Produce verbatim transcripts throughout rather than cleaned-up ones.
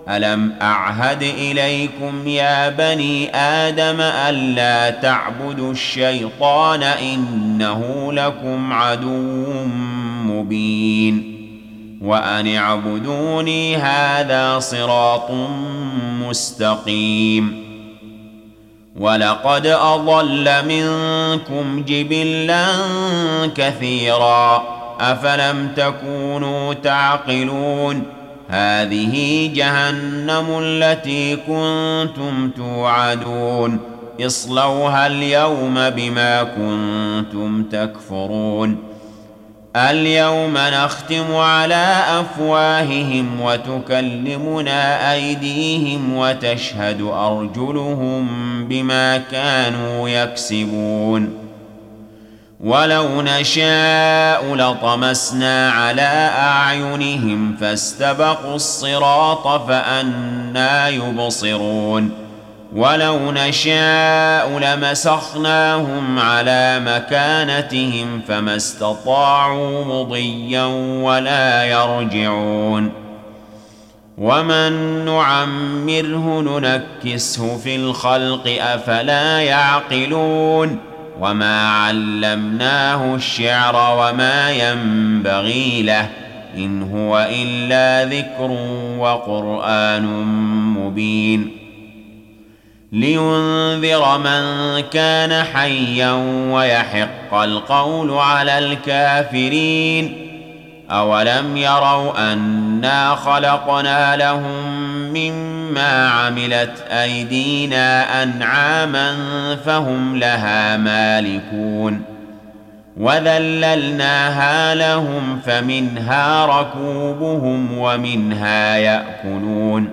ألم أعهد إليكم يا بني آدم ألا تعبدوا الشيطان إنه لكم عدو مبين وأن اعبدوني هذا صراط مستقيم ولقد أضل منكم جبلا كثيرا أفلم تكونوا تعقلون هذه جهنم التي كنتم توعدون اصلوها اليوم بما كنتم تكفرون اليوم نختم على أفواههم وتكلمنا أيديهم وتشهد أرجلهم بما كانوا يكسبون ولو نشاء لطمسنا على أعينهم فاستبقوا الصراط فأنى يبصرون ولو نشاء لمسخناهم على مكانتهم فما استطاعوا مضيا ولا يرجعون ومن نعمره ننكسه في الخلق أفلا يعقلون وما علمناه الشعر وما ينبغي له إن هو إلا ذكر وقرآن مبين لينذر من كان حيا ويحق القول على الكافرين أولم يروا أنا خلقنا لهم مما عملت أيدينا أنعاما فهم لها مالكون وذللناها لهم فمنها ركوبهم ومنها يأكلون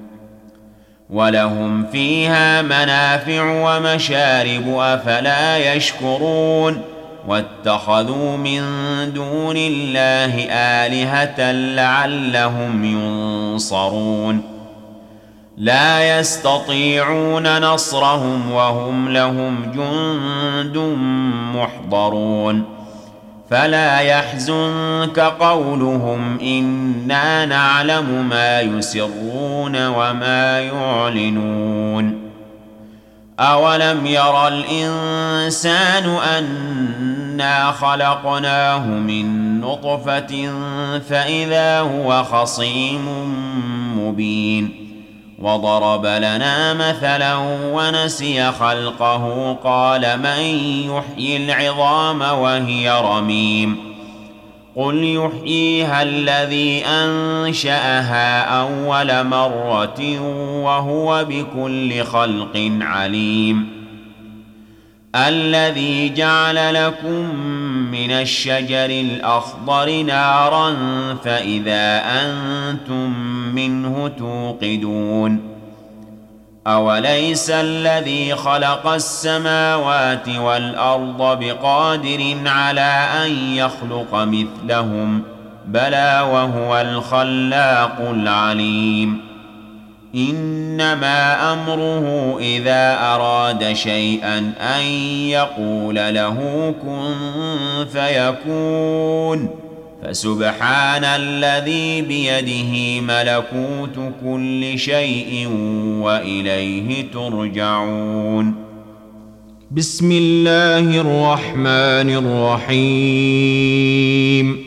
ولهم فيها منافع ومشارب أفلا يشكرون واتخذوا من دون الله آلهة لعلهم ينصرون لا يستطيعون نصرهم وهم لهم جند محضرون فلا يحزنك قولهم إنا نعلم ما يسرون وما يعلنون أولم يرى الإنسان أنا خلقناه من نطفة فإذا هو خصيم مبين وضرب لنا مثلا ونسي خلقه قال من يحيي العظام وهي رميم قل يحييها الذي أنشأها أول مرة وهو بكل خلق عليم الذي جعل لكم من الشجر الأخضر نارا فإذا أنتم منه توقدون أوليس الذي خلق السماوات والأرض بقادر على أن يخلق مثلهم بلى وهو الخلاق العليم إنما أمره إذا أراد شيئا أن يقول له كن فيكون فسبحان الذي بيده ملكوت كل شيء وإليه ترجعون بسم الله الرحمن الرحيم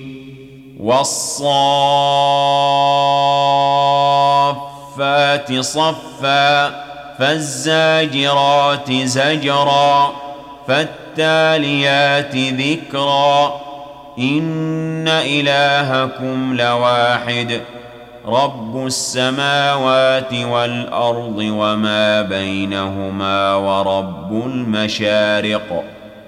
والصافات صفا فالزاجرات زجرا فالتاليات ذكرا إن إلهكم لواحد رب السماوات والأرض وما بينهما ورب المشارق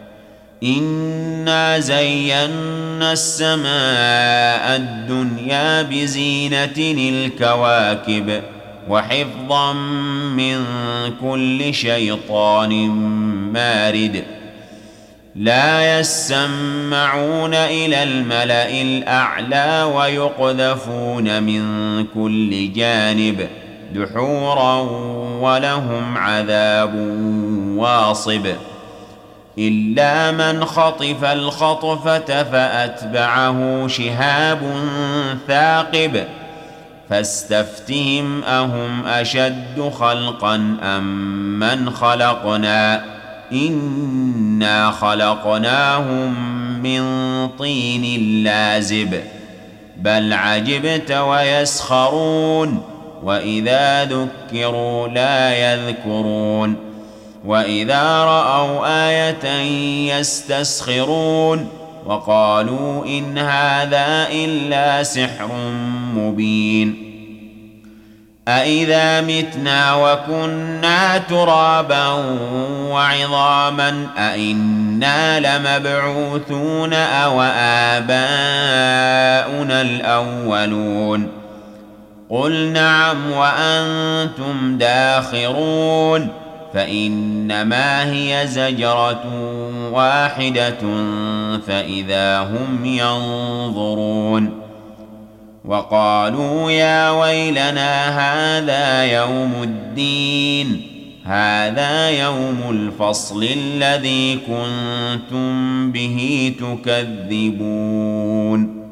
إنا زينا السماء الدنيا بزينة الكواكب وحفظا من كل شيطان مارد لا يسمعون إلى الملأ الأعلى ويقذفون من كل جانب دحورا ولهم عذاب واصب إلا من خطف الخطفة فأتبعه شهاب ثاقب فاستفتهم أهم أشد خلقا أم من خلقنا إنا خلقناهم من طين لازب بل عجبت ويسخرون وإذا ذكروا لا يذكرون وإذا رأوا آية يستسخرون وقالوا إن هذا إلا سحر مبين أإذا متنا وكنا ترابا وعظاما أإنا لمبعوثون أو آباؤنا الأولون قل نعم وأنتم داخرون فإنما هي زجرة واحدة فإذا هم ينظرون وقالوا يا ويلنا هذا يوم الدين هذا يوم الفصل الذي كنتم به تكذبون